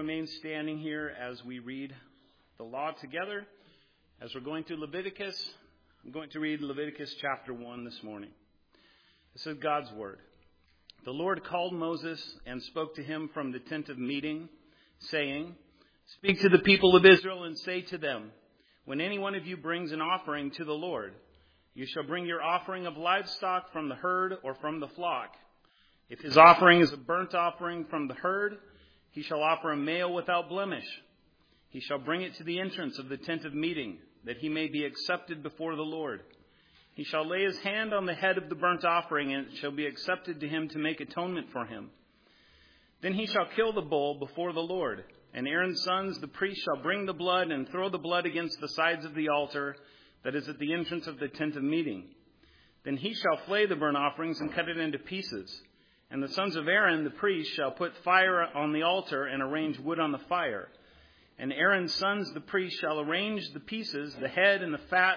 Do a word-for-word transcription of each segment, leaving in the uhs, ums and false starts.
remain standing here as we read the law together. As we're going through Leviticus, I'm going to read Leviticus chapter one this morning. This is God's word. The Lord called Moses and spoke to him from the tent of meeting, saying, "Speak to the people of Israel and say to them, when any one of you brings an offering to the Lord, you shall bring your offering of livestock from the herd or from the flock. If his offering is a burnt offering from the herd, he shall offer a male without blemish. He shall bring it to the entrance of the tent of meeting, that he may be accepted before the Lord. He shall lay his hand on the head of the burnt offering, and it shall be accepted to him to make atonement for him. Then he shall kill the bull before the Lord, and Aaron's sons, the priest, shall bring the blood and throw the blood against the sides of the altar that is at the entrance of the tent of meeting. Then he shall flay the burnt offerings and cut it into pieces. And the sons of Aaron, the priest, shall put fire on the altar and arrange wood on the fire. And Aaron's sons, the priest, shall arrange the pieces, the head and the fat,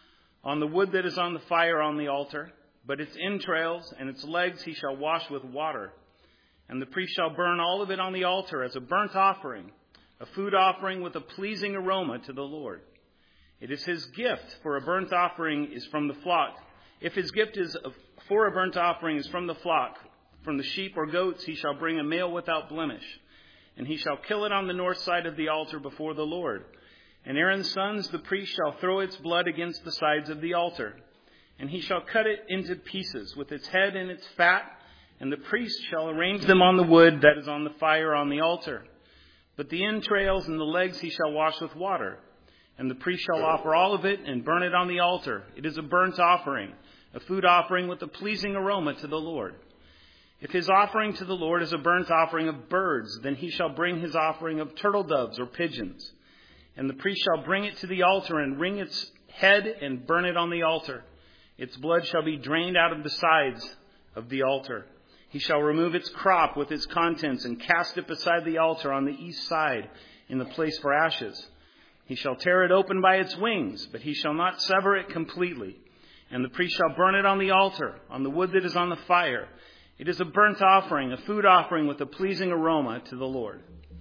on the wood that is on the fire on the altar. But its entrails and its legs he shall wash with water. And the priest shall burn all of it on the altar as a burnt offering, a food offering with a pleasing aroma to the Lord. It is his gift for a burnt offering is from the flock. If his gift is for a burnt offering is from the flock, from the sheep or goats, he shall bring a male without blemish. And he shall kill it on the north side of the altar before the Lord. And Aaron's sons, the priest, shall throw its blood against the sides of the altar. And he shall cut it into pieces with its head and its fat. And the priest shall arrange them on the wood that is on the fire on the altar. But the entrails and the legs he shall wash with water. And the priest shall offer all of it and burn it on the altar. It is a burnt offering, a food offering with a pleasing aroma to the Lord. If his offering to the Lord is a burnt offering of birds, then he shall bring his offering of turtle doves or pigeons. And the priest shall bring it to the altar and wring its head and burn it on the altar. Its blood shall be drained out of the sides of the altar. He shall remove its crop with its contents and cast it beside the altar on the east side in the place for ashes. He shall tear it open by its wings, but he shall not sever it completely. And the priest shall burn it on the altar, on the wood that is on the fire. It is a burnt offering, a food offering with a pleasing aroma to the Lord."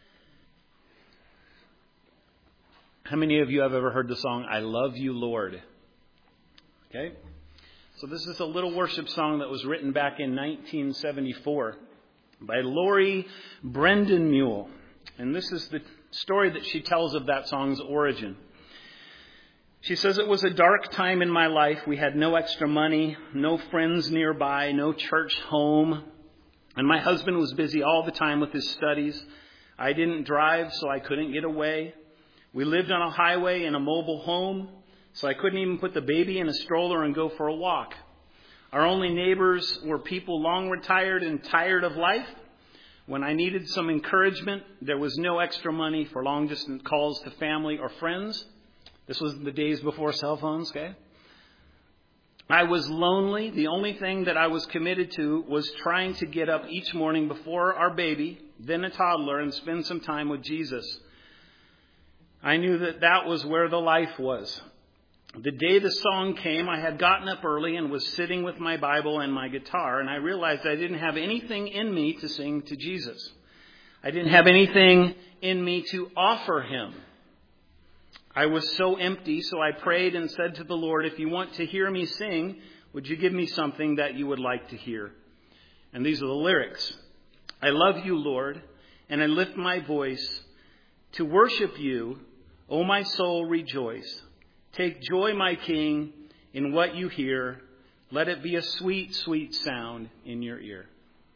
How many of you have ever heard the song, "I Love You, Lord"? Okay. So this is a little worship song that was written back in nineteen seventy-four by Lori Brendan Mule. And this is the story that she tells of that song's origin. She says, "It was a dark time in my life. We had no extra money, no friends nearby, no church home. And my husband was busy all the time with his studies. I didn't drive, so I couldn't get away. We lived on a highway in a mobile home, so I couldn't even put the baby in a stroller and go for a walk. Our only neighbors were people long retired and tired of life. When I needed some encouragement, there was no extra money for long-distance calls to family or friends." This was the days before cell phones, okay? "I was lonely. The only thing that I was committed to was trying to get up each morning before our baby, then a toddler, and spend some time with Jesus. I knew that that was where the life was. The day the song came, I had gotten up early and was sitting with my Bible and my guitar, and I realized I didn't have anything in me to sing to Jesus. I didn't have anything in me to offer him. I was so empty, so I prayed and said to the Lord, if you want to hear me sing, would you give me something that you would like to hear?" And these are the lyrics. "I love you, Lord, and I lift my voice to worship you. O my soul, rejoice. Take joy, my King, in what you hear. Let it be a sweet, sweet sound in your ear."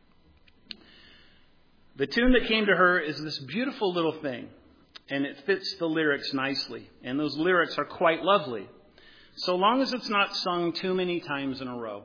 The tune that came to her is this beautiful little thing. And it fits the lyrics nicely. And those lyrics are quite lovely. So long as it's not sung too many times in a row.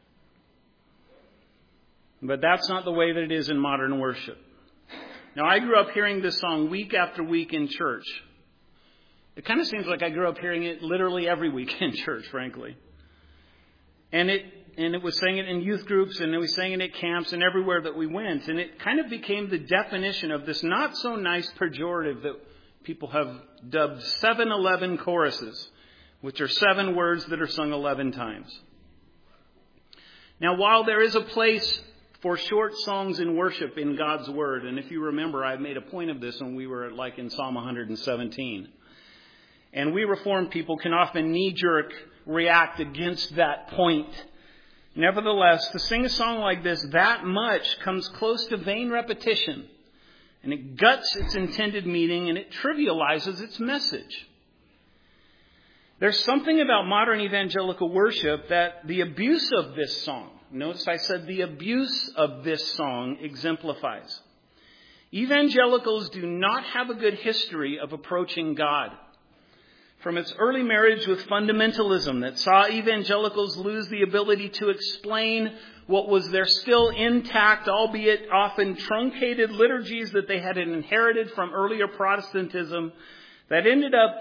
But that's not the way that it is in modern worship. Now, I grew up hearing this song week after week in church. It kind of seems like I grew up hearing it literally every week in church, frankly. And it and it was sang it in youth groups, and it was sang it at camps and everywhere that we went. And it kind of became the definition of this not so nice pejorative that people have dubbed seven eleven choruses, which are seven words that are sung eleven times. Now, while there is a place for short songs in worship in God's Word. And if you remember, I made a point of this when we were like in Psalm one seventeen. And we Reformed people can often knee-jerk react against that point. Nevertheless, to sing a song like this that much comes close to vain repetition. And it guts its intended meaning and it trivializes its message. There's something about modern evangelical worship that the abuse of this song, notice I said the abuse of this song exemplifies. Evangelicals do not have a good history of approaching God. From its early marriage with fundamentalism that saw evangelicals lose the ability to explain what was their still intact, albeit often truncated liturgies that they had inherited from earlier Protestantism, that ended up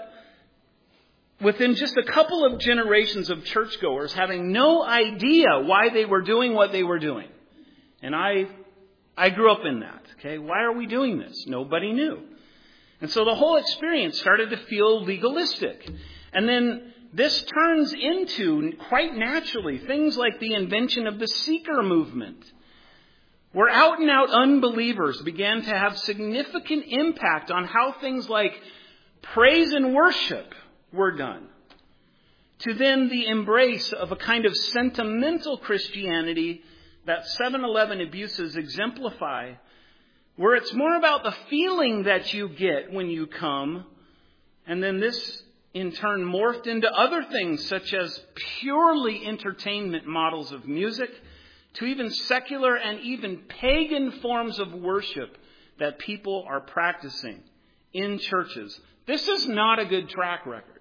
within just a couple of generations of churchgoers having no idea why they were doing what they were doing. And I, I grew up in that. Okay, why are we doing this? Nobody knew. And so the whole experience started to feel legalistic. And then this turns into, quite naturally, things like the invention of the seeker movement, where out-and-out unbelievers began to have significant impact on how things like praise and worship were done, to then the embrace of a kind of sentimental Christianity that seven eleven abuses exemplify, where it's more about the feeling that you get when you come, and then this in turn morphed into other things such as purely entertainment models of music, to even secular and even pagan forms of worship that people are practicing in churches. This is not a good track record.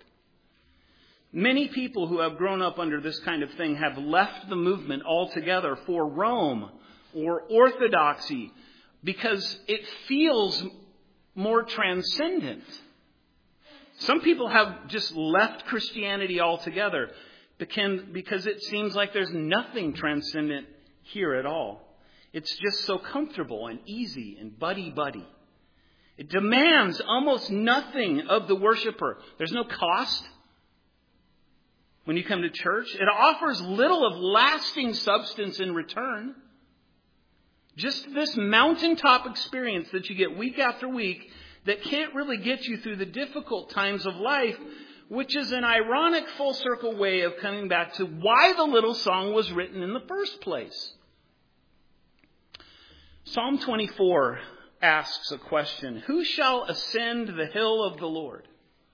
Many people who have grown up under this kind of thing have left the movement altogether for Rome or orthodoxy, because it feels more transcendent. Some people have just left Christianity altogether because it seems like there's nothing transcendent here at all. It's just so comfortable and easy and buddy-buddy. It demands almost nothing of the worshiper. There's no cost when you come to church. It offers little of lasting substance in return. Just this mountaintop experience that you get week after week that can't really get you through the difficult times of life, which is an ironic full circle way of coming back to why the little song was written in the first place. Psalm twenty-four asks a question: who shall ascend the hill of the Lord?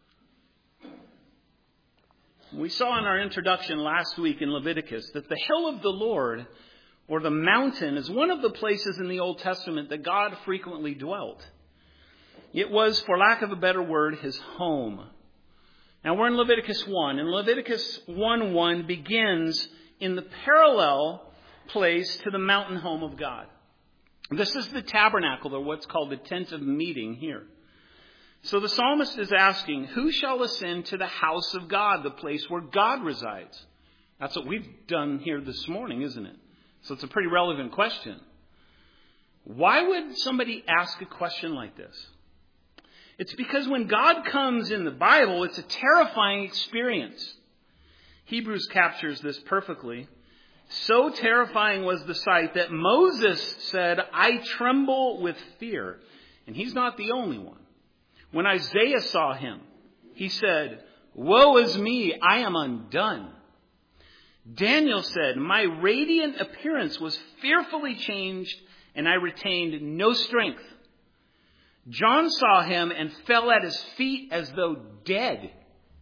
We saw in our introduction last week in Leviticus that the hill of the Lord, or the mountain, is one of the places in the Old Testament that God frequently dwelt. It was, for lack of a better word, his home. Now we're in Leviticus one, and Leviticus one one begins in the parallel place to the mountain home of God. This is the tabernacle, or what's called the tent of meeting here. So the psalmist is asking, who shall ascend to the house of God, the place where God resides? That's what we've done here this morning, isn't it? So it's a pretty relevant question. Why would somebody ask a question like this? It's because when God comes in the Bible, it's a terrifying experience. Hebrews captures this perfectly. So terrifying was the sight that Moses said, I tremble with fear. And he's not the only one. When Isaiah saw him, he said, woe is me, I am undone. Daniel said, my radiant appearance was fearfully changed, and I retained no strength. John saw him and fell at his feet as though dead.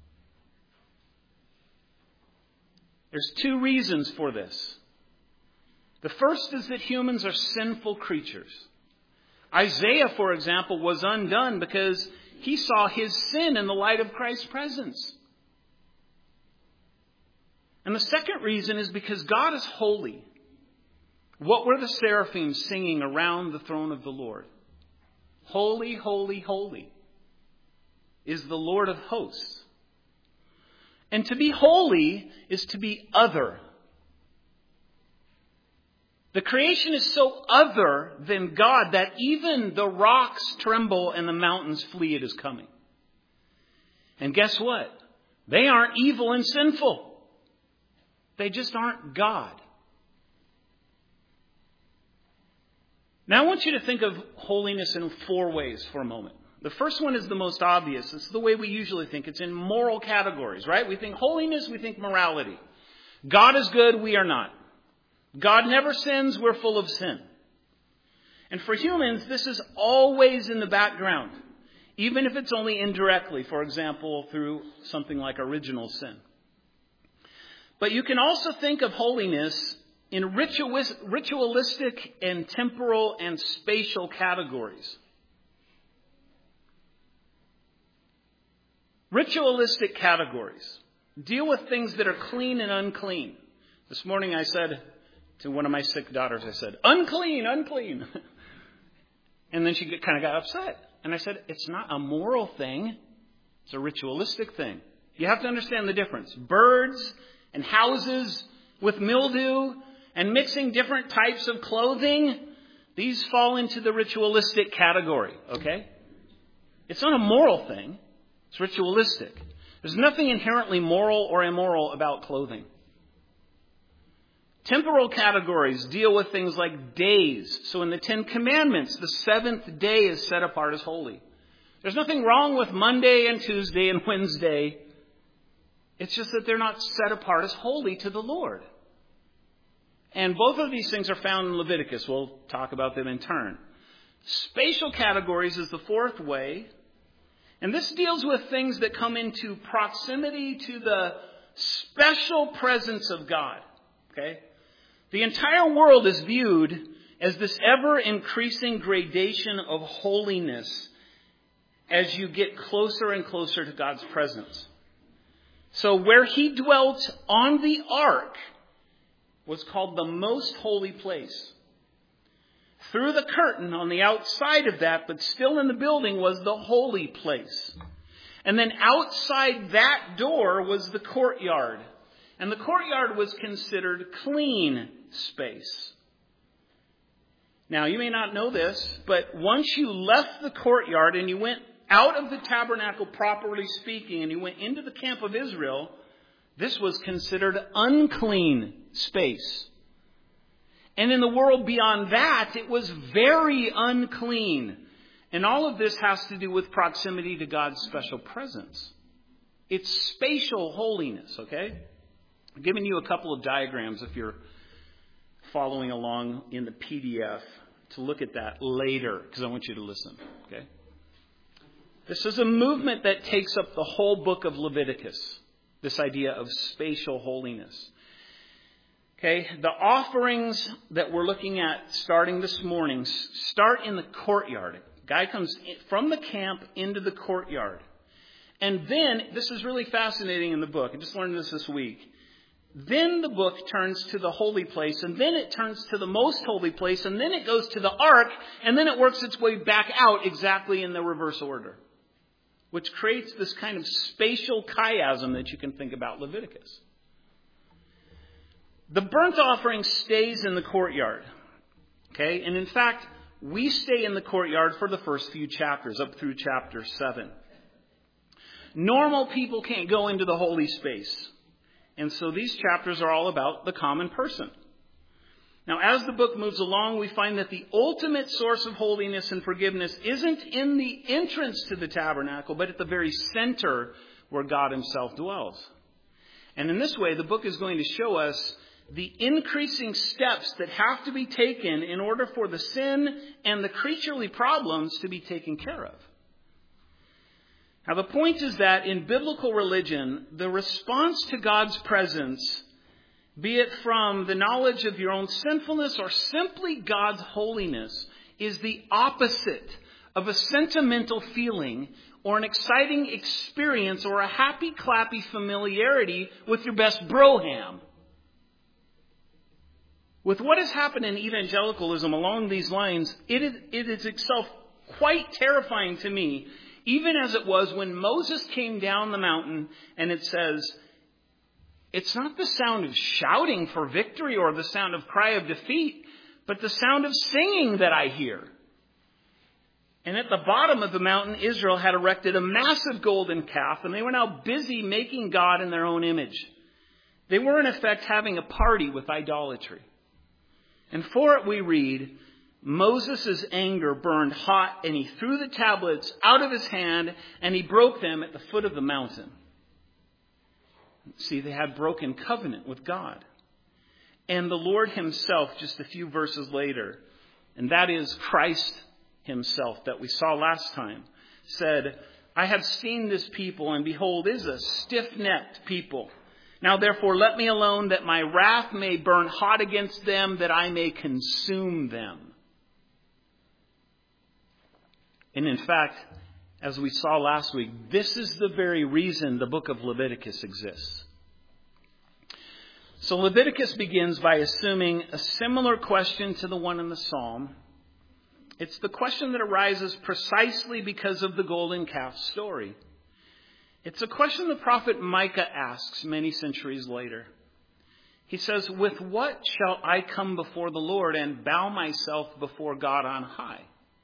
There's two reasons for this. The first is that humans are sinful creatures. Isaiah, for example, was undone because he saw his sin in the light of Christ's presence. And the second reason is because God is holy. What were the seraphim singing around the throne of the Lord? Holy, holy, holy is the Lord of hosts. And to be holy is to be other. The creation is so other than God that even the rocks tremble and the mountains flee at his coming. And guess what? They aren't evil and sinful. They just aren't God. Now I want you to think of holiness in four ways for a moment. The first one is the most obvious. It's the way we usually think. It's in moral categories, right? We think holiness, we think morality. God is good, we are not. God never sins, we're full of sin. And for humans, this is always in the background, even if it's only indirectly, for example, through something like original sin. But you can also think of holiness in ritualistic and temporal and spatial categories. Ritualistic categories deal with things that are clean and unclean. This morning I said to one of my sick daughters, I said, unclean, unclean. And then she kind of got upset. And I said, it's not a moral thing. It's a ritualistic thing. You have to understand the difference. Birds and houses with mildew and mixing different types of clothing, these fall into the ritualistic category, okay? It's not a moral thing. It's ritualistic. There's nothing inherently moral or immoral about clothing. Temporal categories deal with things like days. So in the Ten Commandments, the seventh day is set apart as holy. There's nothing wrong with Monday and Tuesday and Wednesday. It's just that they're not set apart as holy to the Lord. And both of these things are found in Leviticus. We'll talk about them in turn. Spatial categories is the fourth way. And this deals with things that come into proximity to the special presence of God. Okay? The entire world is viewed as this ever-increasing gradation of holiness as you get closer and closer to God's presence. So where he dwelt on the ark was called the most holy place. Through the curtain on the outside of that, but still in the building, was the holy place. And then outside that door was the courtyard. And the courtyard was considered clean space. Now, you may not know this, but once you left the courtyard and you went out of the tabernacle, properly speaking, and you went into the camp of Israel, this was considered unclean space. And in the world beyond that, it was very unclean. And all of this has to do with proximity to God's special presence. It's spatial holiness, okay? I'm giving you a couple of diagrams if you're following along in the P D F to look at that later, because I want you to listen, okay? This is a movement that takes up the whole book of Leviticus, this idea of spatial holiness. Okay, the offerings that we're looking at starting this morning start in the courtyard. Guy comes from the camp into the courtyard. And then, this is really fascinating in the book. I just learned this this week. Then the book turns to the holy place, and then it turns to the most holy place, and then it goes to the ark, and then it works its way back out exactly in the reverse order, which creates this kind of spatial chiasm that you can think about Leviticus. The burnt offering stays in the courtyard. Okay? And in fact, we stay in the courtyard for the first few chapters, up through chapter seven. Normal people can't go into the holy space. And so these chapters are all about the common person. Now, as the book moves along, we find that the ultimate source of holiness and forgiveness isn't in the entrance to the tabernacle, but at the very center where God himself dwells. And in this way, the book is going to show us the increasing steps that have to be taken in order for the sin and the creaturely problems to be taken care of. Now, the point is that in biblical religion, the response to God's presence, be it from the knowledge of your own sinfulness or simply God's holiness, is the opposite of a sentimental feeling or an exciting experience or a happy, clappy familiarity with your best broham. With what has happened in evangelicalism along these lines, it is, it is itself quite terrifying to me, even as it was when Moses came down the mountain, and it says, it's not the sound of shouting for victory or the sound of cry of defeat, but the sound of singing that I hear. And at the bottom of the mountain, Israel had erected a massive golden calf, and they were now busy making God in their own image. They were in effect having a party with idolatry. And for it we read, Moses' anger burned hot, and he threw the tablets out of his hand, and he broke them at the foot of the mountain. See, they had broken covenant with God. And the Lord himself, just a few verses later, and that is Christ himself that we saw last time, said, I have seen this people, and behold, is a stiff-necked people. Now therefore let me alone, that my wrath may burn hot against them, that I may consume them. And in fact, as we saw last week, this is the very reason the book of Leviticus exists. So Leviticus begins by assuming a similar question to the one in the Psalm. It's the question that arises precisely because of the golden calf story. It's a question the prophet Micah asks many centuries later. He says, with what shall I come before the Lord and bow myself before God on high?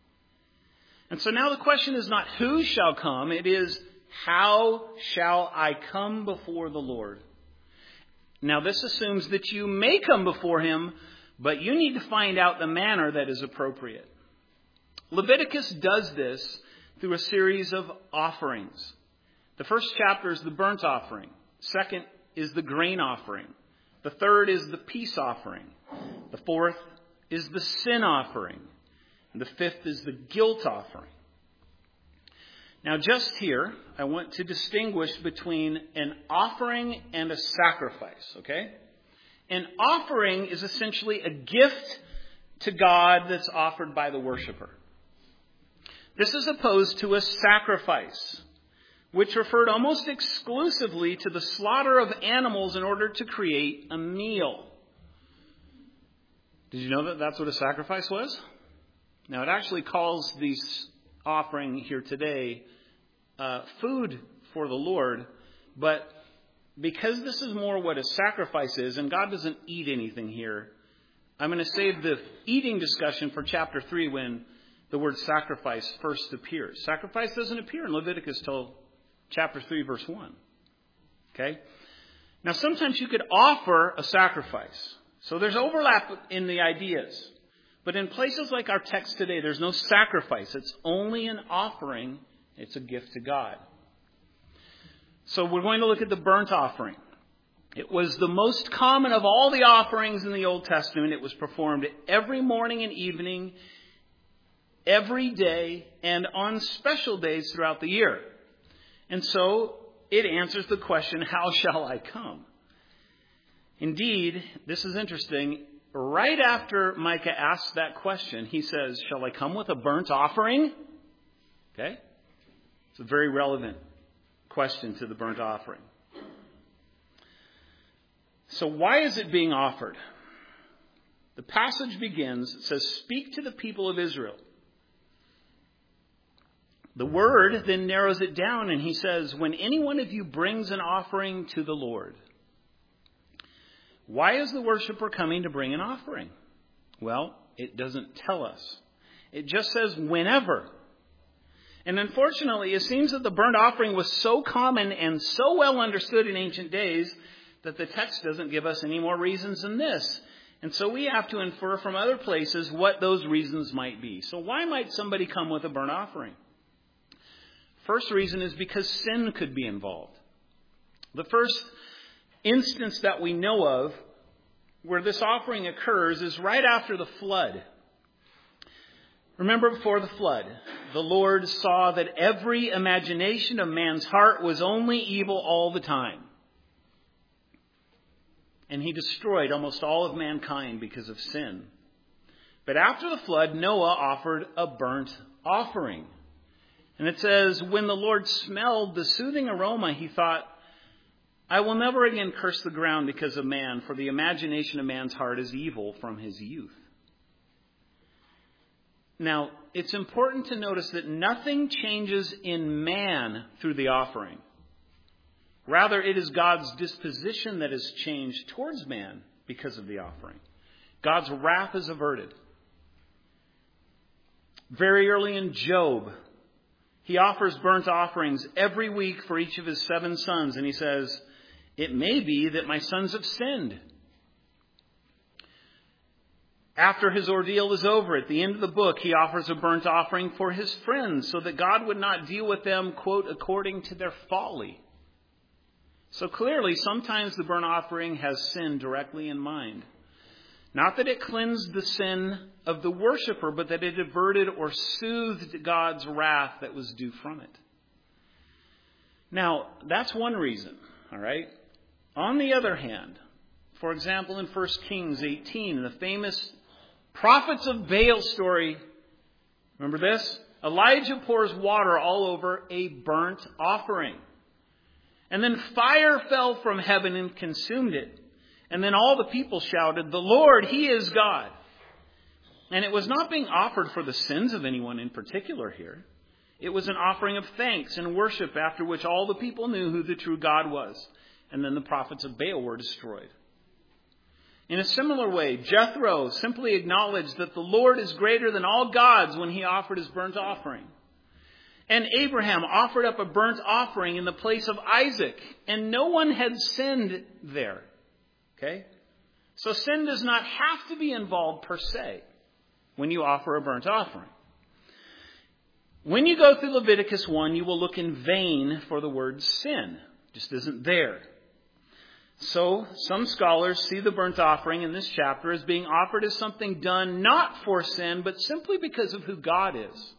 And so now the question is not who shall come, it is how shall I come before the Lord? Now this assumes that you may come before him, but you need to find out the manner that is appropriate. Leviticus does this through a series of offerings. The first chapter is the burnt offering. Second is the grain offering. The third is the peace offering. The fourth is the sin offering. And the fifth is the guilt offering. Now just here, I want to distinguish between an offering and a sacrifice, okay? An offering is essentially a gift to God that's offered by the worshiper. This is opposed to a sacrifice, which referred almost exclusively to the slaughter of animals in order to create a meal. Did you know that that's what a sacrifice was? Now, it actually calls this offering here today uh, food for the Lord, but because this is more what a sacrifice is, and God doesn't eat anything here, I'm going to save the eating discussion for chapter three when the word sacrifice first appears. Sacrifice doesn't appear in Leviticus till chapter three, verse one. Okay? Now, sometimes you could offer a sacrifice. So there's overlap in the ideas. But in places like our text today, there's no sacrifice. It's only an offering. It's a gift to God. So we're going to look at the burnt offering. It was the most common of all the offerings in the Old Testament. It was performed every morning and evening, every day, and on special days throughout the year. And so it answers the question, how shall I come? Indeed, this is interesting. Right after Micah asks that question, he says, shall I come with a burnt offering? Okay? It's a very relevant question to the burnt offering. So why is it being offered? The passage begins, it says, speak to the people of Israel. The word then narrows it down and he says, when any one of you brings an offering to the Lord. Why is the worshiper coming to bring an offering? Well, it doesn't tell us. It just says whenever. And unfortunately, it seems that the burnt offering was so common and so well understood in ancient days that the text doesn't give us any more reasons than this. And so we have to infer from other places what those reasons might be. So why might somebody come with a burnt offering? First reason is because sin could be involved. The first instance that we know of where this offering occurs is right after the flood. Remember, before the flood, the Lord saw that every imagination of man's heart was only evil all the time. And he destroyed almost all of mankind because of sin. But after the flood, Noah offered a burnt offering. And it says, when the Lord smelled the soothing aroma, he thought, I will never again curse the ground because of man, for the imagination of man's heart is evil from his youth. Now, it's important to notice that nothing changes in man through the offering. Rather, it is God's disposition that is changed towards man because of the offering. God's wrath is averted. Very early in Job, he offers burnt offerings every week for each of his seven sons, and he says, it may be that my sons have sinned. After his ordeal is over, at the end of the book, he offers a burnt offering for his friends so that God would not deal with them, quote, according to their folly. So clearly, sometimes the burnt offering has sin directly in mind. Not that it cleansed the sin of the worshiper, but that it averted or soothed God's wrath that was due from it. Now, that's one reason, all right? On the other hand, for example, in First Kings eighteen, the famous prophets of Baal story, remember this? Elijah pours water all over a burnt offering. And then fire fell from heaven and consumed it. And then all the people shouted, "The Lord, He is God." And it was not being offered for the sins of anyone in particular here. It was an offering of thanks and worship, after which all the people knew who the true God was. And then the prophets of Baal were destroyed. In a similar way, Jethro simply acknowledged that the Lord is greater than all gods when he offered his burnt offering. And Abraham offered up a burnt offering in the place of Isaac, and no one had sinned there. Okay? So sin does not have to be involved per se when you offer a burnt offering. When you go through Leviticus one, you will look in vain for the word sin. It just isn't there. So some scholars see the burnt offering in this chapter as being offered as something done not for sin, but simply because of who God is.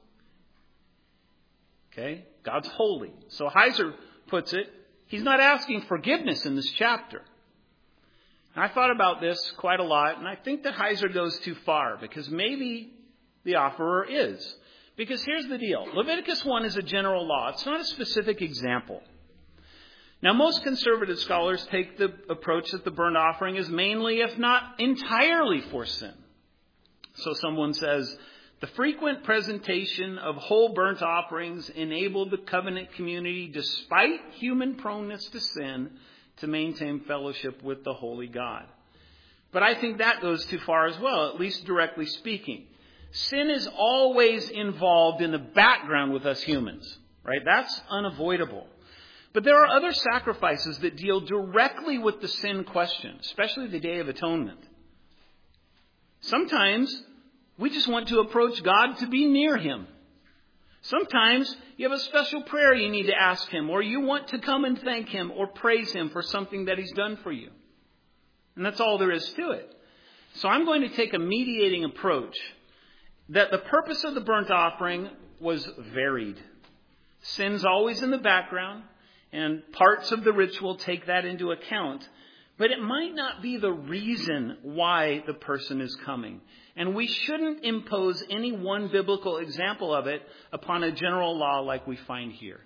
Okay? God's holy. So Heiser puts it, he's not asking forgiveness in this chapter. I thought about this quite a lot, and I think that Heiser goes too far, because maybe the offerer is. Because here's the deal. Leviticus one is a general law. It's not a specific example. Now, most conservative scholars take the approach that the burnt offering is mainly, if not entirely, for sin. So someone says, the frequent presentation of whole burnt offerings enabled the covenant community, despite human proneness to sin, to maintain fellowship with the holy God. But I think that goes too far as well, at least directly speaking. Sin is always involved in the background with us humans, right? That's unavoidable. But there are other sacrifices that deal directly with the sin question, especially the Day of Atonement. Sometimes we just want to approach God to be near Him. Sometimes you have a special prayer you need to ask Him, or you want to come and thank Him or praise Him for something that He's done for you. And that's all there is to it. So I'm going to take a mediating approach that the purpose of the burnt offering was varied. Sin's always in the background, and parts of the ritual take that into account. But it might not be the reason why the person is coming. And we shouldn't impose any one biblical example of it upon a general law like we find here.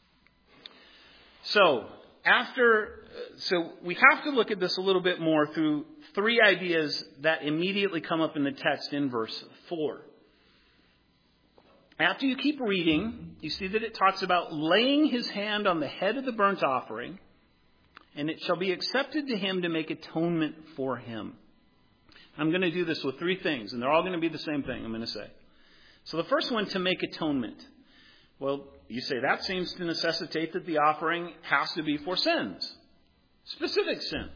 So, after, so we have to look at this a little bit more through three ideas that immediately come up in the text in verse four. After you keep reading, you see that it talks about laying his hand on the head of the burnt offering, and it shall be accepted to him to make atonement for him. I'm going to do this with three things, and they're all going to be the same thing, I'm going to say. So the first one, to make atonement. Well, you say that seems to necessitate that the offering has to be for sins, specific sins.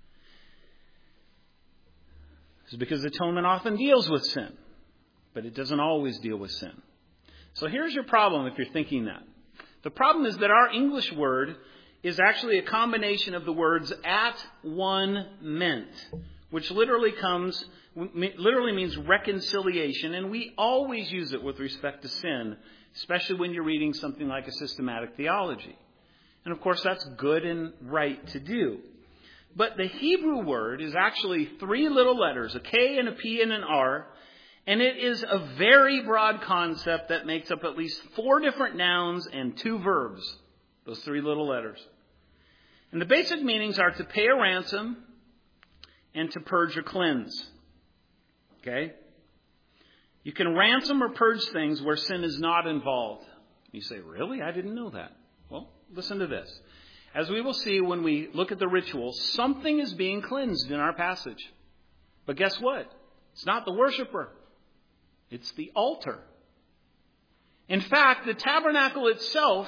This is because atonement often deals with sin, but it doesn't always deal with sin. So here's your problem if you're thinking that. The problem is that our English word is actually a combination of the words at one meant, which literally comes, literally means reconciliation, and we always use it with respect to sin, especially when you're reading something like a systematic theology. And of course, that's good and right to do. But the Hebrew word is actually three little letters, a K and a P and an R, and it is a very broad concept that makes up at least four different nouns and two verbs, those three little letters. And the basic meanings are to pay a ransom and to purge or cleanse. Okay? You can ransom or purge things where sin is not involved. You say, really? I didn't know that. Well, listen to this. As we will see when we look at the ritual, something is being cleansed in our passage. But guess what? It's not the worshiper. It's the altar. In fact, the tabernacle itself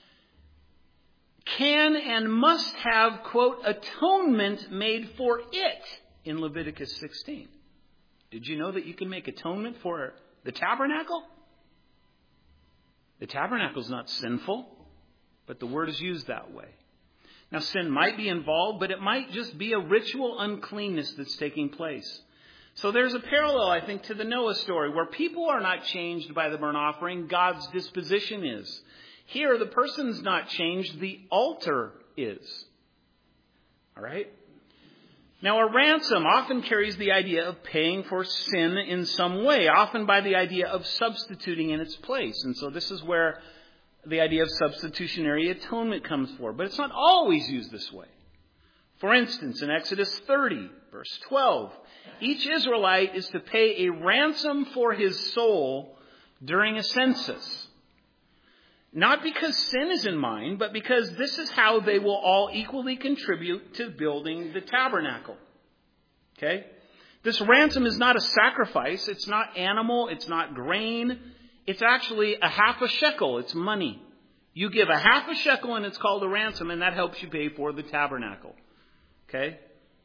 can and must have, quote, atonement made for it in Leviticus sixteen. Did you know that you can make atonement for the tabernacle? The tabernacle is not sinful, but the word is used that way. Now, sin might be involved, but it might just be a ritual uncleanness that's taking place. So there's a parallel, I think, to the Noah story, where people are not changed by the burnt offering. God's disposition is. Here, the person's not changed. The altar is. All right? Now, a ransom often carries the idea of paying for sin in some way, often by the idea of substituting in its place. And so this is where the idea of substitutionary atonement comes for. But it's not always used this way. For instance, in Exodus thirty, verse twelve, each Israelite is to pay a ransom for his soul during a census. Not because sin is in mind, but because this is how they will all equally contribute to building the tabernacle. Okay? This ransom is not a sacrifice. It's not animal. It's not grain. It's actually a half a shekel. It's money. You give a half a shekel and it's called a ransom, and that helps you pay for the tabernacle. Okay?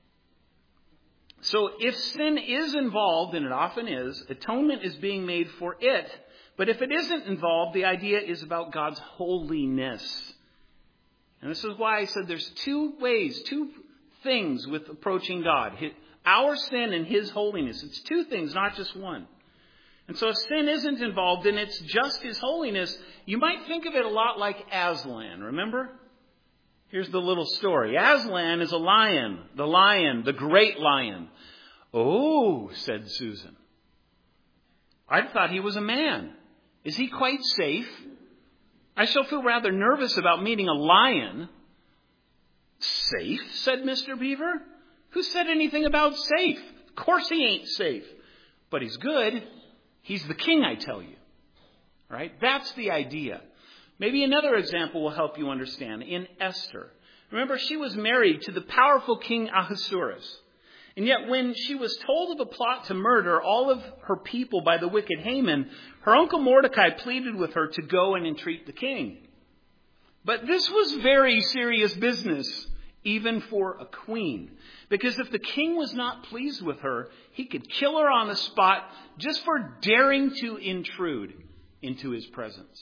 So if sin is involved, and it often is, atonement is being made for it. But if it isn't involved, the idea is about God's holiness. And this is why I said there's two ways, two things with approaching God. Our sin and His holiness. It's two things, not just one. And so if sin isn't involved and it's just His holiness, you might think of it a lot like Aslan. Remember? Here's the little story. Aslan is a lion. The lion, the great lion. Oh, said Susan. I thought he was a man. Is he quite safe? I shall feel rather nervous about meeting a lion. Safe, said Mister Beaver. Who said anything about safe? Of course he ain't safe. But he's good. He's the king, I tell you. Right? That's the idea. Maybe another example will help you understand. In Esther. Remember, she was married to the powerful king Ahasuerus. And yet when she was told of a plot to murder all of her people by the wicked Haman, her uncle Mordecai pleaded with her to go and entreat the king. But this was very serious business, even for a queen. Because if the king was not pleased with her, he could kill her on the spot just for daring to intrude into his presence.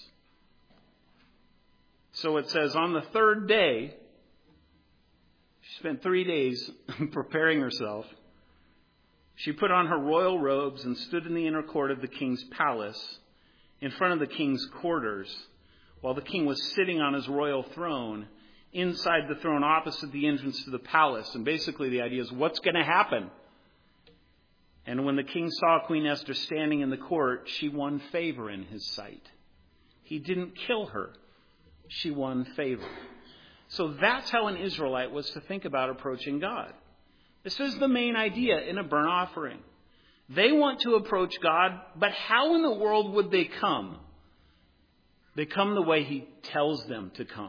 So it says, on the third day, she spent three days preparing herself. She put on her royal robes and stood in the inner court of the king's palace in front of the king's quarters while the king was sitting on his royal throne inside the throne opposite the entrance to the palace. And basically the idea is, what's going to happen? And when the king saw Queen Esther standing in the court, she won favor in his sight. He didn't kill her. She won favor. So that's how an Israelite was to think about approaching God. This is the main idea in a burnt offering. They want to approach God, but how in the world would they come? They come the way He tells them to come.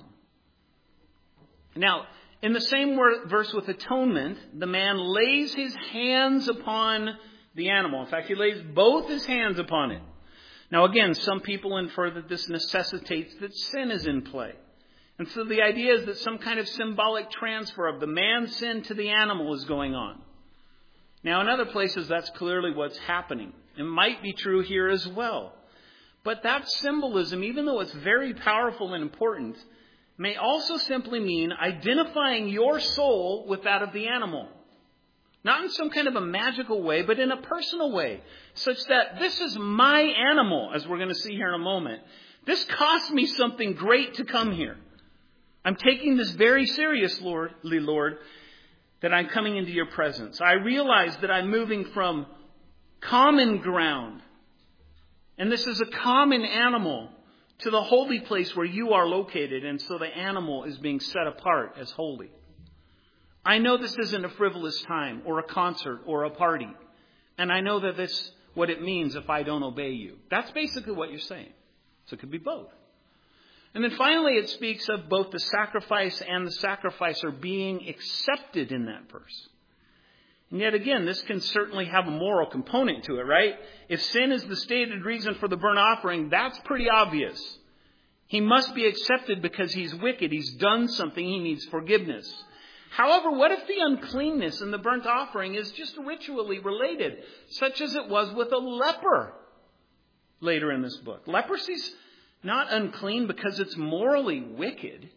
Now, in the same word, verse with atonement, the man lays his hands upon the animal. In fact, he lays both his hands upon it. Now again, some people infer that this necessitates that sin is in play. And so the idea is that some kind of symbolic transfer of the man's sin to the animal is going on. Now in other places, that's clearly what's happening. It might be true here as well. But that symbolism, even though it's very powerful and important, may also simply mean identifying your soul with that of the animal. Not in some kind of a magical way, but in a personal way. Such that this is my animal, as we're going to see here in a moment. This cost me something great to come here. I'm taking this very seriously, Lord, Lord, that I'm coming into your presence. I realize that I'm moving from common ground, and this is a common animal, to the holy place where you are located, and so the animal is being set apart as holy. I know this isn't a frivolous time or a concert or a party, and I know that that's what it means if I don't obey you. That's basically what you're saying. So it could be both. And then finally, it speaks of both the sacrifice and the sacrificer being accepted in that verse. And yet again, this can certainly have a moral component to it, right? If sin is the stated reason for the burnt offering, that's pretty obvious. He must be accepted because he's wicked. He's done something. He needs forgiveness. However, what if the uncleanness in the burnt offering is just ritually related, such as it was with a leper later in this book? Leprosy's not unclean because it's morally wicked.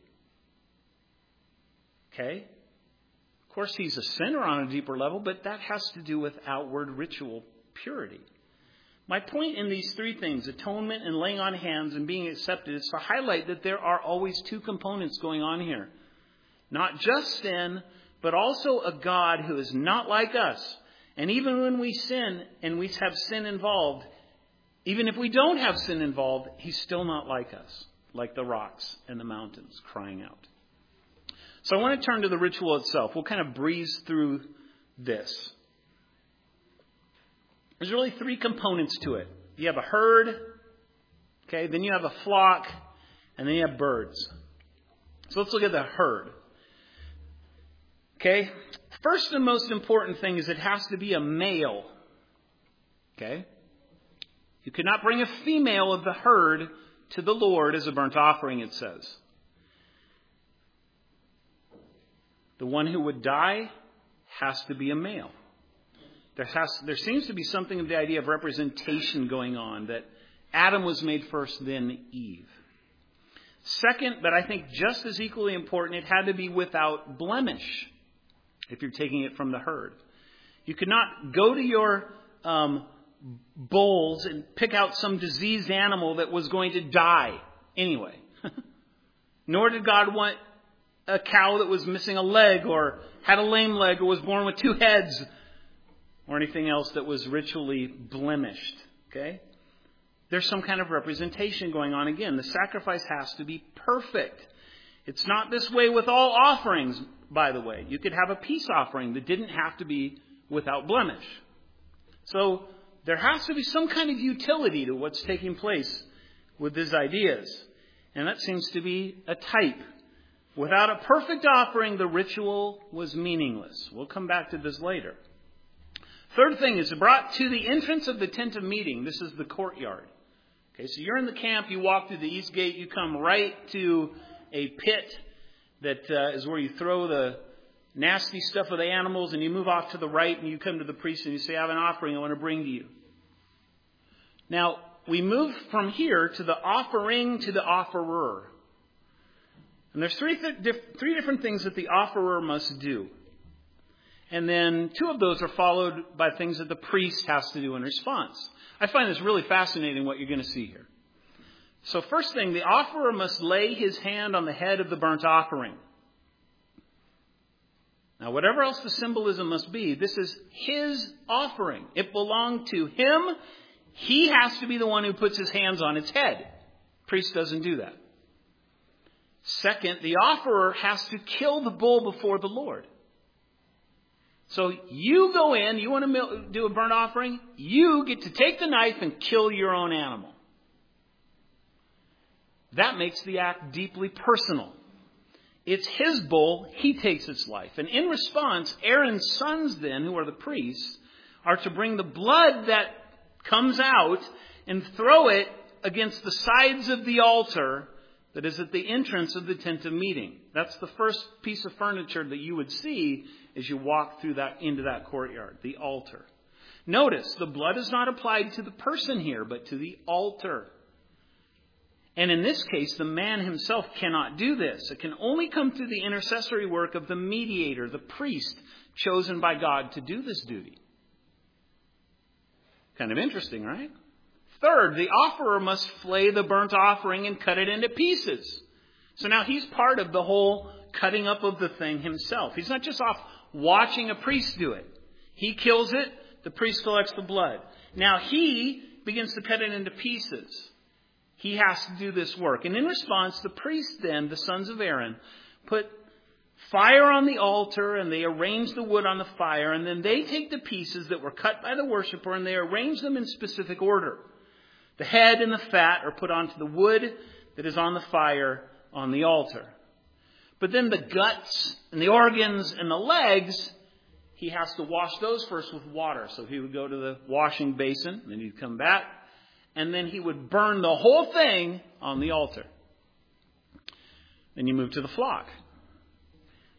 Okay? Of course, he's a sinner on a deeper level, but that has to do with outward ritual purity. My point in these three things, atonement and laying on hands and being accepted, is to highlight that there are always two components going on here. Not just sin, but also a God who is not like us. And even when we sin and we have sin involved, even if we don't have sin involved, he's still not like us, like the rocks and the mountains crying out. So I want to turn to the ritual itself. We'll kind of breeze through this. There's really three components to it. You have a herd, okay, then you have a flock, and then you have birds. So let's look at the herd. Okay, first and most important thing is it has to be a male. Okay? You cannot bring a female of the herd to the Lord as a burnt offering, it says. The one who would die has to be a male. There has, there seems to be something of the idea of representation going on, that Adam was made first, then Eve. Second, but I think just as equally important, it had to be without blemish, if you're taking it from the herd. You could not go to your um, bowls and pick out some diseased animal that was going to die anyway. Nor did God want a cow that was missing a leg or had a lame leg or was born with two heads or anything else that was ritually blemished. Okay? There's some kind of representation going on again. The sacrifice has to be perfect. It's not this way with all offerings, by the way. You could have a peace offering that didn't have to be without blemish. So there has to be some kind of utility to what's taking place with these ideas. And that seems to be a type. Without a perfect offering, the ritual was meaningless. We'll come back to this later. Third thing is brought to the entrance of the tent of meeting. This is the courtyard. Okay, so you're in the camp, you walk through the east gate, you come right to a pit that uh, is where you throw the nasty stuff of the animals, and you move off to the right and you come to the priest and you say, I have an offering I want to bring to you. Now, we move from here to the offering to the offerer. And there's three, th- diff- three different things that the offerer must do. And then two of those are followed by things that the priest has to do in response. I find this really fascinating what you're going to see here. So first thing, the offerer must lay his hand on the head of the burnt offering. Now, whatever else the symbolism must be, this is his offering. It belonged to him. He has to be the one who puts his hands on its head. The priest doesn't do that. Second, the offerer has to kill the bull before the Lord. So you go in, you want to do a burnt offering, you get to take the knife and kill your own animal. That makes the act deeply personal. It's his bull, he takes its life. And in response, Aaron's sons then, who are the priests, are to bring the blood that comes out and throw it against the sides of the altar that is at the entrance of the tent of meeting. That's the first piece of furniture that you would see as you walk through that into that courtyard, the altar. Notice, the blood is not applied to the person here, but to the altar. And in this case, the man himself cannot do this. It can only come through the intercessory work of the mediator, the priest, chosen by God to do this duty. Kind of interesting, right? Third, the offerer must flay the burnt offering and cut it into pieces. So now he's part of the whole cutting up of the thing himself. He's not just off watching a priest do it. He kills it, the priest collects the blood. Now he begins to cut it into pieces. He has to do this work. And in response, the priest then, the sons of Aaron, put fire on the altar and they arrange the wood on the fire. And then they take the pieces that were cut by the worshiper and they arrange them in specific order. The head and the fat are put onto the wood that is on the fire on the altar. But then the guts and the organs and the legs, he has to wash those first with water. So he would go to the washing basin, and then he'd come back, and then he would burn the whole thing on the altar. Then you move to the flock.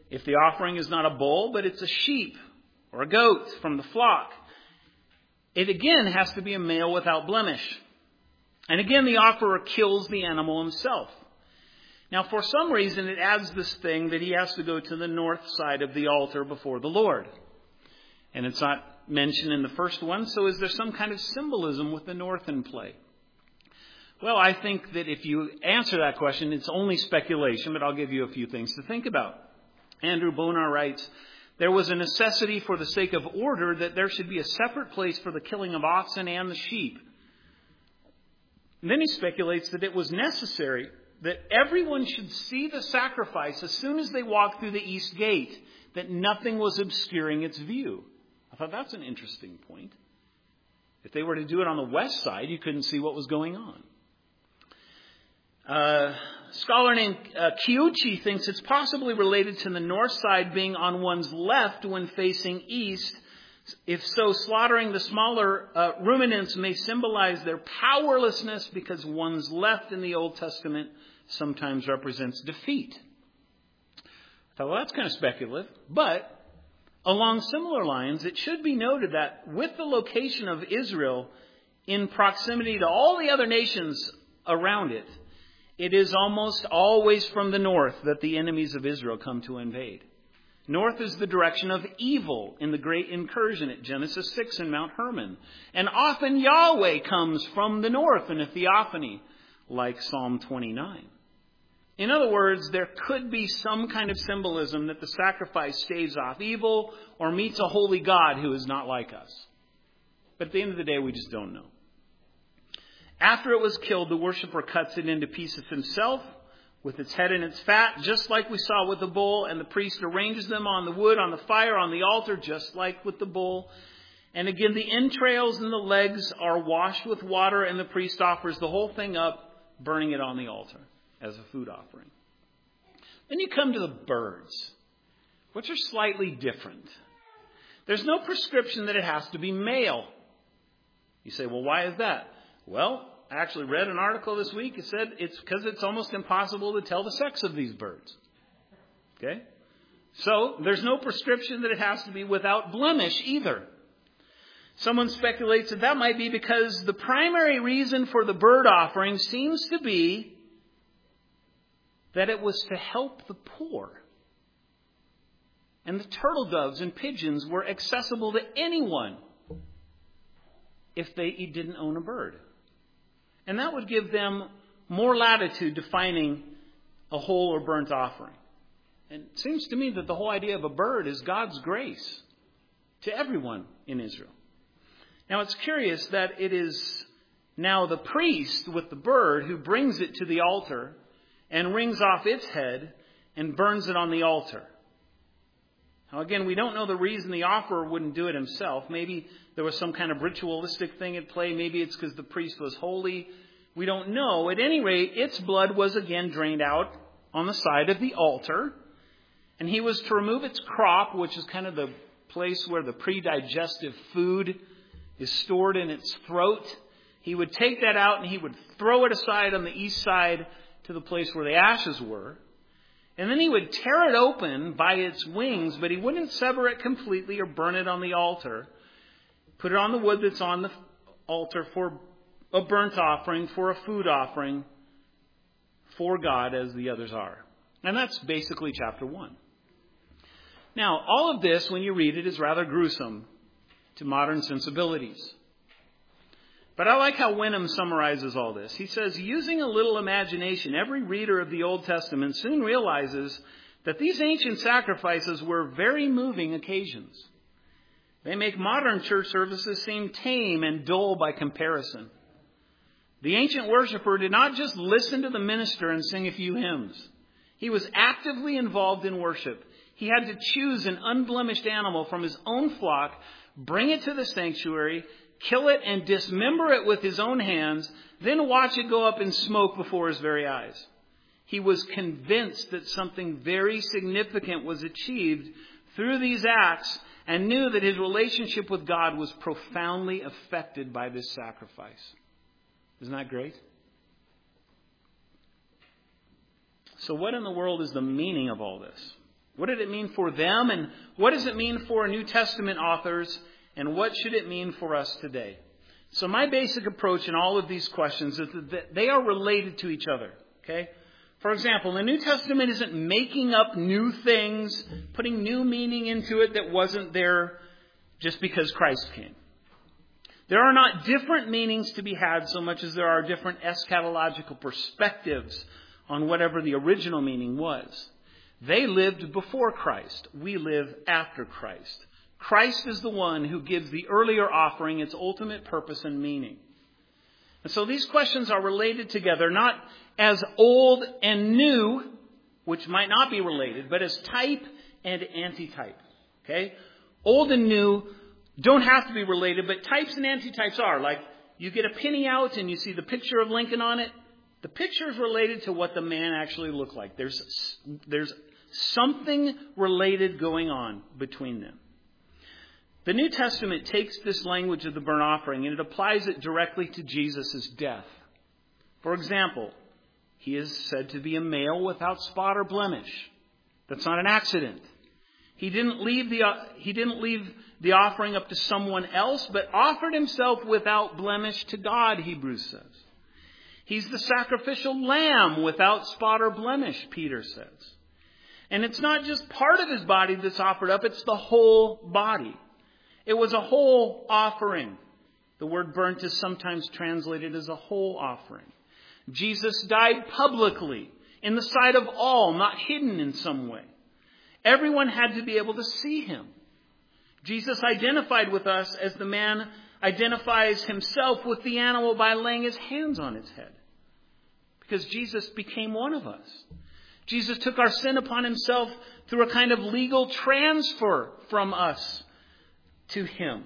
If the offering is not a bull, but it's a sheep or a goat from the flock, it again has to be a male without blemish. And again, the offerer kills the animal himself. Now, for some reason, it adds this thing that he has to go to the north side of the altar before the Lord. And it's not mentioned in the first one, so is there some kind of symbolism with the north in play? Well, I think that if you answer that question, it's only speculation, but I'll give you a few things to think about. Andrew Bonar writes, there was a necessity for the sake of order that there should be a separate place for the killing of oxen and the sheep. And then he speculates that it was necessary that everyone should see the sacrifice as soon as they walked through the east gate, that nothing was obscuring its view. I thought that's an interesting point. If they were to do it on the west side, you couldn't see what was going on. Uh, a scholar named uh, Kiuchi thinks it's possibly related to the north side being on one's left when facing east. If so, slaughtering the smaller uh, ruminants may symbolize their powerlessness because one's left in the Old Testament sometimes represents defeat. I thought, well, that's kind of speculative. But along similar lines, it should be noted that with the location of Israel in proximity to all the other nations around it, it is almost always from the north that the enemies of Israel come to invade. North is the direction of evil in the great incursion at Genesis six in Mount Hermon. And often Yahweh comes from the north in a theophany, like Psalm twenty-nine. In other words, there could be some kind of symbolism that the sacrifice staves off evil or meets a holy God who is not like us. But at the end of the day, we just don't know. After it was killed, the worshiper cuts it into pieces himself, with its head and its fat, just like we saw with the bull, and the priest arranges them on the wood, on the fire, on the altar, just like with the bull. And again, the entrails and the legs are washed with water, and the priest offers the whole thing up, burning it on the altar as a food offering. Then you come to the birds, which are slightly different. There's no prescription that it has to be male. You say, well, why is that? Well, I actually read an article this week. It said it's because it's almost impossible to tell the sex of these birds. Okay? So there's no prescription that it has to be without blemish either. Someone speculates that that might be because the primary reason for the bird offering seems to be that it was to help the poor. And the turtle doves and pigeons were accessible to anyone if they didn't own a bird. And that would give them more latitude to finding a whole or burnt offering. And it seems to me that the whole idea of a bird is God's grace to everyone in Israel. Now, it's curious that it is now the priest with the bird who brings it to the altar and wrings off its head and burns it on the altar. Now, again, we don't know the reason the offerer wouldn't do it himself. Maybe there was some kind of ritualistic thing at play. Maybe it's because the priest was holy. We don't know. At any rate, its blood was again drained out on the side of the altar. And he was to remove its crop, which is kind of the place where the pre-digestive food is stored in its throat. He would take that out and he would throw it aside on the east side to the place where the ashes were. And then he would tear it open by its wings, but he wouldn't sever it completely or burn it on the altar. Put it on the wood that's on the altar for a burnt offering, for a food offering, for God as the others are. And that's basically chapter one. Now, all of this, when you read it, is rather gruesome to modern sensibilities. But I like how Wenham summarizes all this. He says, using a little imagination, every reader of the Old Testament soon realizes that these ancient sacrifices were very moving occasions. They make modern church services seem tame and dull by comparison. The ancient worshiper did not just listen to the minister and sing a few hymns. He was actively involved in worship. He had to choose an unblemished animal from his own flock, bring it to the sanctuary, kill it and dismember it with his own hands, then watch it go up in smoke before his very eyes. He was convinced that something very significant was achieved through these acts and knew that his relationship with God was profoundly affected by this sacrifice. Isn't that great? So what in the world is the meaning of all this? What did it mean for them? And what does it mean for New Testament authors? And what should it mean for us today? So my basic approach in all of these questions is that they are related to each other. Okay? For example, the New Testament isn't making up new things, putting new meaning into it that wasn't there just because Christ came. There are not different meanings to be had so much as there are different eschatological perspectives on whatever the original meaning was. They lived before Christ. We live after Christ. Christ is the one who gives the earlier offering its ultimate purpose and meaning. And so these questions are related together, not as old and new, which might not be related, but as type and antitype. Okay? Old and new don't have to be related, but types and antitypes are. Like, you get a penny out and you see the picture of Lincoln on it. The picture is related to what the man actually looked like. There's, there's something related going on between them. The New Testament takes this language of the burnt offering and it applies it directly to Jesus' death. For example, he is said to be a male without spot or blemish. That's not an accident. He didn't leave the, he didn't leave the offering up to someone else, but offered himself without blemish to God, Hebrews says. He's the sacrificial lamb without spot or blemish, Peter says. And it's not just part of his body that's offered up, it's the whole body. It was a whole offering. The word burnt is sometimes translated as a whole offering. Jesus died publicly, in the sight of all, not hidden in some way. Everyone had to be able to see him. Jesus identified with us as the man identifies himself with the animal by laying his hands on its head. Because Jesus became one of us. Jesus took our sin upon himself through a kind of legal transfer from us to him.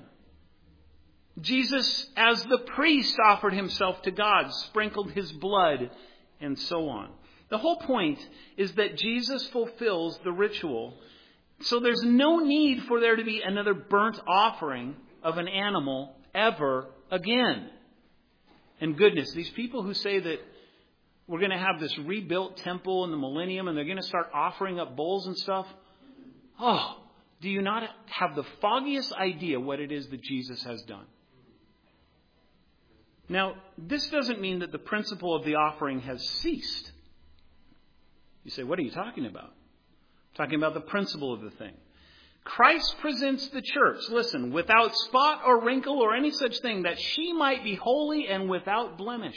Jesus, as the priest, offered himself to God, sprinkled his blood, and so on. The whole point is that Jesus fulfills the ritual. So there's no need for there to be another burnt offering of an animal ever again. And goodness, these people who say that we're going to have this rebuilt temple in the millennium and they're going to start offering up bulls and stuff. Oh, do you not have the foggiest idea what it is that Jesus has done? Now, this doesn't mean that the principle of the offering has ceased. You say, what are you talking about? I'm talking about the principle of the thing. Christ presents the church, listen, without spot or wrinkle or any such thing, that she might be holy and without blemish.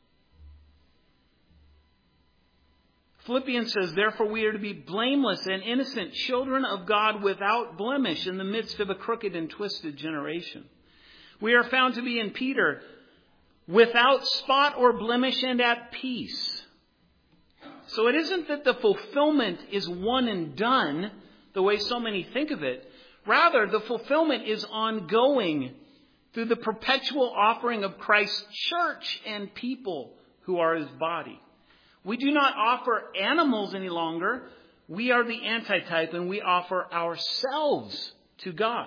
Philippians says, therefore we are to be blameless and innocent, children of God without blemish in the midst of a crooked and twisted generation. We are found to be in Peter, without spot or blemish and at peace. So it isn't that the fulfillment is one and done, the way so many think of it. Rather, the fulfillment is ongoing through the perpetual offering of Christ's church and people who are his body. We do not offer animals any longer. We are the antitype and we offer ourselves to God.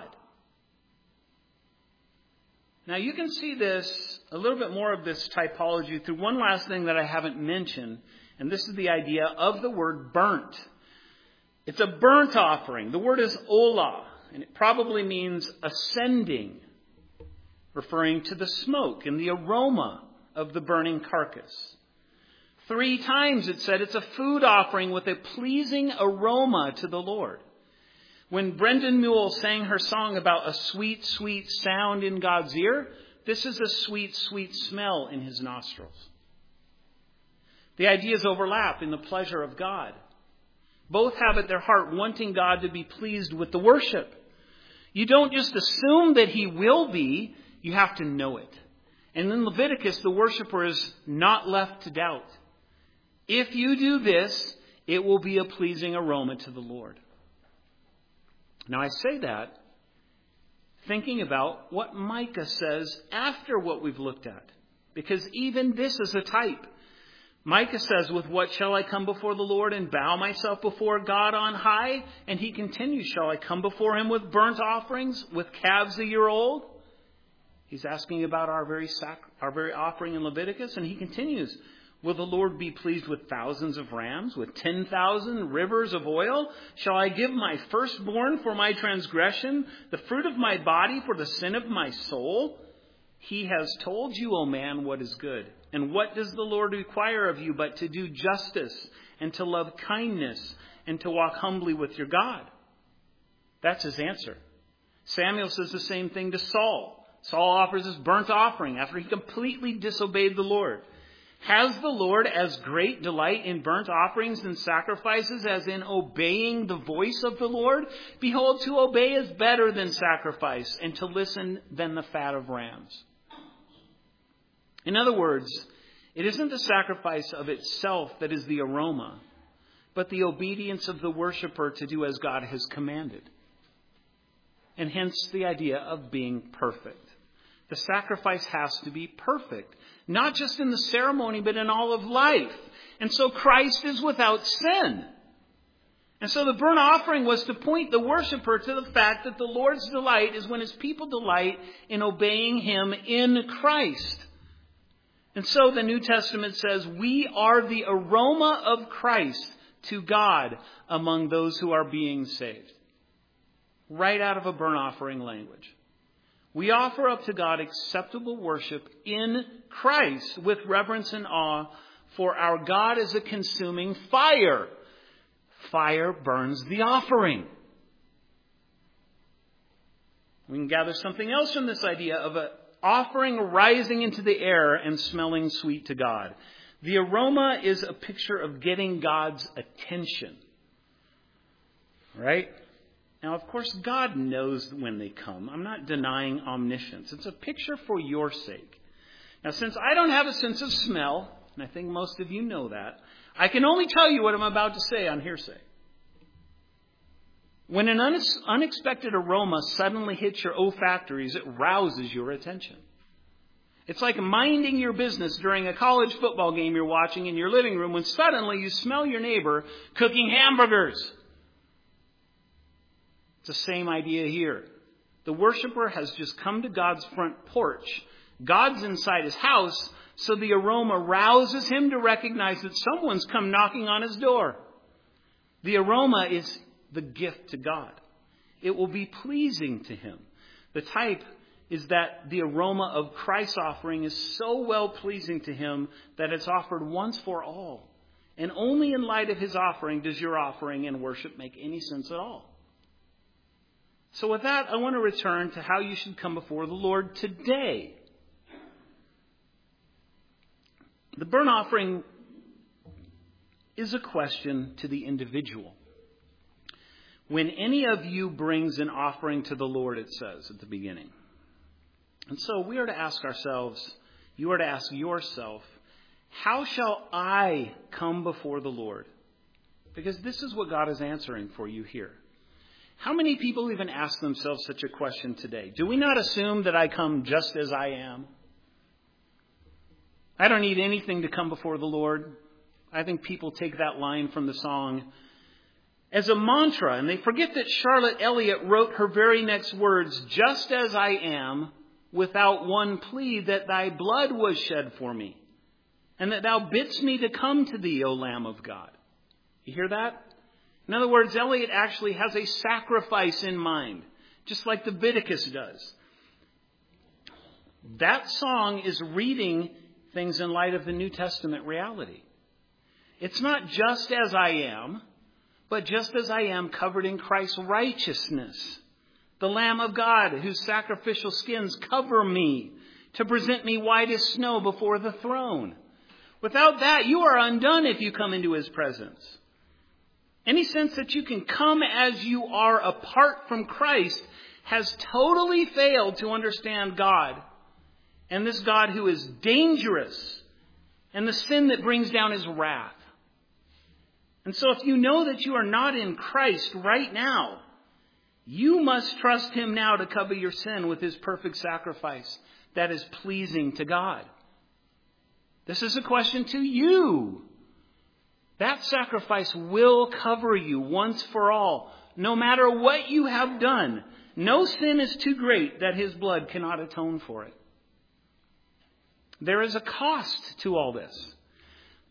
Now you can see this, a little bit more of this typology through one last thing that I haven't mentioned. And this is the idea of the word burnt. It's a burnt offering. The word is olah, and it probably means ascending, referring to the smoke and the aroma of the burning carcass. Three times it said it's a food offering with a pleasing aroma to the Lord. When Brendan Newell sang her song about a sweet, sweet sound in God's ear, this is a sweet, sweet smell in his nostrils. The ideas overlap in the pleasure of God. Both have at their heart wanting God to be pleased with the worship. You don't just assume that he will be, you have to know it. And in Leviticus, the worshiper is not left to doubt. If you do this, it will be a pleasing aroma to the Lord. Now I say that thinking about what Micah says after what we've looked at. Because even this is a type. Micah says, with what shall I come before the Lord and bow myself before God on high? And he continues, shall I come before him with burnt offerings, with calves a year old? He's asking about our very sac- our very offering in Leviticus. And he continues, Will the Lord be pleased with thousands of rams, with ten thousand rivers of oil? Shall I give my firstborn for my transgression, the fruit of my body for the sin of my soul? He has told you, O man, what is good. And what does the Lord require of you but to do justice and to love kindness and to walk humbly with your God? That's his answer. Samuel says the same thing to Saul. Saul offers his burnt offering after he completely disobeyed the Lord. Has the Lord as great delight in burnt offerings and sacrifices as in obeying the voice of the Lord? Behold, to obey is better than sacrifice, and to listen than the fat of rams. In other words, it isn't the sacrifice of itself that is the aroma, but the obedience of the worshiper to do as God has commanded. And hence the idea of being perfect. The sacrifice has to be perfect, not just in the ceremony, but in all of life. And so Christ is without sin. And so the burnt offering was to point the worshiper to the fact that the Lord's delight is when his people delight in obeying him in Christ. And so the New Testament says we are the aroma of Christ to God among those who are being saved. Right out of a burnt offering language. We offer up to God acceptable worship in Christ with reverence and awe, for our God is a consuming fire. Fire burns the offering. We can gather something else from this idea of an offering rising into the air and smelling sweet to God. The aroma is a picture of getting God's attention. Right? Now, of course, God knows when they come. I'm not denying omniscience. It's a picture for your sake. Now, since I don't have a sense of smell, and I think most of you know that, I can only tell you what I'm about to say on hearsay. When an unex- unexpected aroma suddenly hits your olfactories, it rouses your attention. It's like minding your business during a college football game you're watching in your living room when suddenly you smell your neighbor cooking hamburgers. It's the same idea here. The worshiper has just come to God's front porch. God's inside his house, so the aroma rouses him to recognize that someone's come knocking on his door. The aroma is the gift to God. It will be pleasing to him. The type is that the aroma of Christ's offering is so well pleasing to him that it's offered once for all. And only in light of his offering does your offering and worship make any sense at all. So with that, I want to return to how you should come before the Lord today. The burnt offering is a question to the individual. When any of you brings an offering to the Lord, it says at the beginning. And so we are to ask ourselves, you are to ask yourself, how shall I come before the Lord? Because this is what God is answering for you here. How many people even ask themselves such a question today? Do we not assume that I come just as I am? I don't need anything to come before the Lord. I think people take that line from the song as a mantra, and they forget that Charlotte Elliott wrote her very next words, just as I am, without one plea that thy blood was shed for me, and that thou bidst me to come to thee, O Lamb of God. You hear that? In other words, Eliot actually has a sacrifice in mind, just like Leviticus does. That song is reading things in light of the New Testament reality. It's not just as I am, but just as I am covered in Christ's righteousness. The Lamb of God, whose sacrificial skins cover me to present me white as snow before the throne. Without that, you are undone if you come into his presence. Any sense that you can come as you are apart from Christ has totally failed to understand God. And this God who is dangerous and the sin that brings down his wrath. And so if you know that you are not in Christ right now, you must trust him now to cover your sin with his perfect sacrifice that is pleasing to God. This is a question to you. That sacrifice will cover you once for all, no matter what you have done. No sin is too great that his blood cannot atone for it. There is a cost to all this.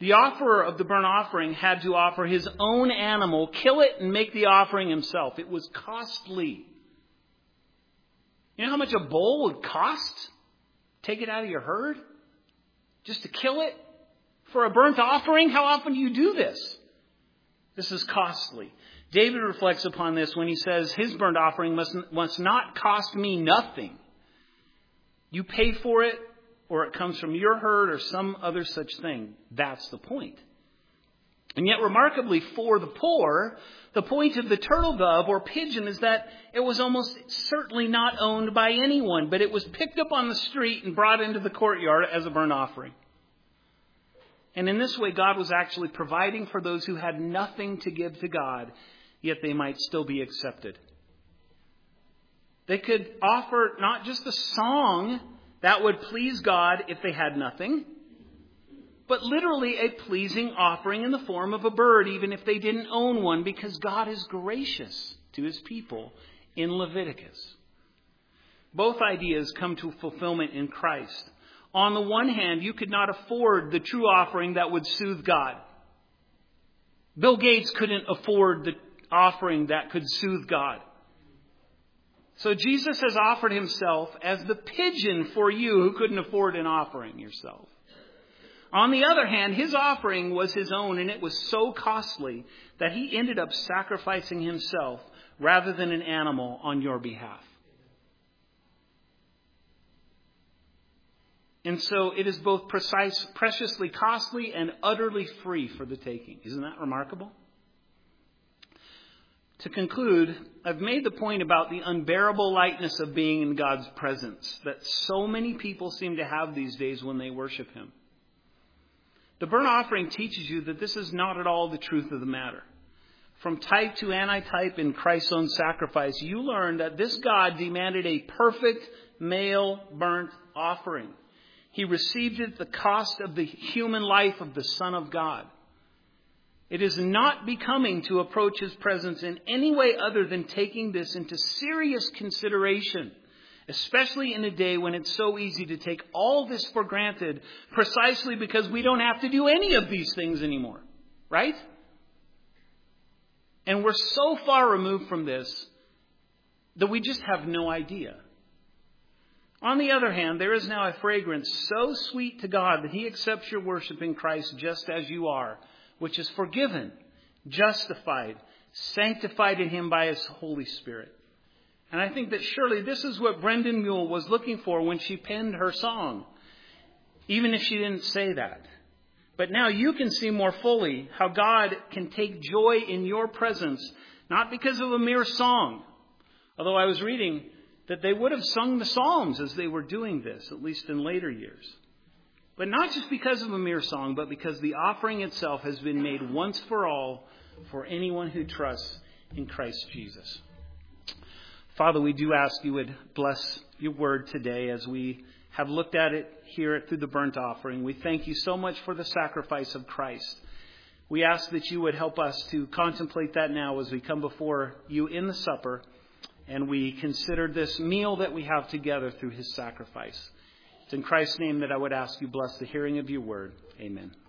The offerer of the burnt offering had to offer his own animal, kill it, and make the offering himself. It was costly. You know how much a bull would cost? Take it out of your herd? Just to kill it? For a burnt offering? How often do you do this? This is costly. David reflects upon this when he says his burnt offering must, must not cost me nothing. You pay for it, or it comes from your herd or some other such thing. That's the point. And yet, remarkably, for the poor, the point of the turtle dove or pigeon is that it was almost certainly not owned by anyone, but it was picked up on the street and brought into the courtyard as a burnt offering. And in this way, God was actually providing for those who had nothing to give to God, yet they might still be accepted. They could offer not just a song that would please God if they had nothing, but literally a pleasing offering in the form of a bird, even if they didn't own one, because God is gracious to his people in Leviticus. Both ideas come to fulfillment in Christ. On the one hand, you could not afford the true offering that would soothe God. Bill Gates couldn't afford the offering that could soothe God. So Jesus has offered himself as the pigeon for you who couldn't afford an offering yourself. On the other hand, his offering was his own, and it was so costly that he ended up sacrificing himself rather than an animal on your behalf. And so it is both precise, preciously costly and utterly free for the taking. Isn't that remarkable? To conclude, I've made the point about the unbearable lightness of being in God's presence that so many people seem to have these days when they worship him. The burnt offering teaches you that this is not at all the truth of the matter. From type to antitype in Christ's own sacrifice, you learn that this God demanded a perfect male burnt offering. He received it at the cost of the human life of the Son of God. It is not becoming to approach his presence in any way other than taking this into serious consideration, especially in a day when it's so easy to take all this for granted precisely because we don't have to do any of these things anymore, right? And we're so far removed from this that we just have no idea. On the other hand, there is now a fragrance so sweet to God that he accepts your worship in Christ just as you are, which is forgiven, justified, sanctified in him by his Holy Spirit. And I think that surely this is what Brendan Mule was looking for when she penned her song, even if she didn't say that. But now you can see more fully how God can take joy in your presence, not because of a mere song. Although I was reading that they would have sung the Psalms as they were doing this, at least in later years. But not just because of a mere song, but because the offering itself has been made once for all for anyone who trusts in Christ Jesus. Father, we do ask you would bless your word today as we have looked at it here through the burnt offering. We thank you so much for the sacrifice of Christ. We ask that you would help us to contemplate that now as we come before you in the supper and we consider this meal that we have together through his sacrifice. It's in Christ's name that I would ask you bless the hearing of your word. Amen.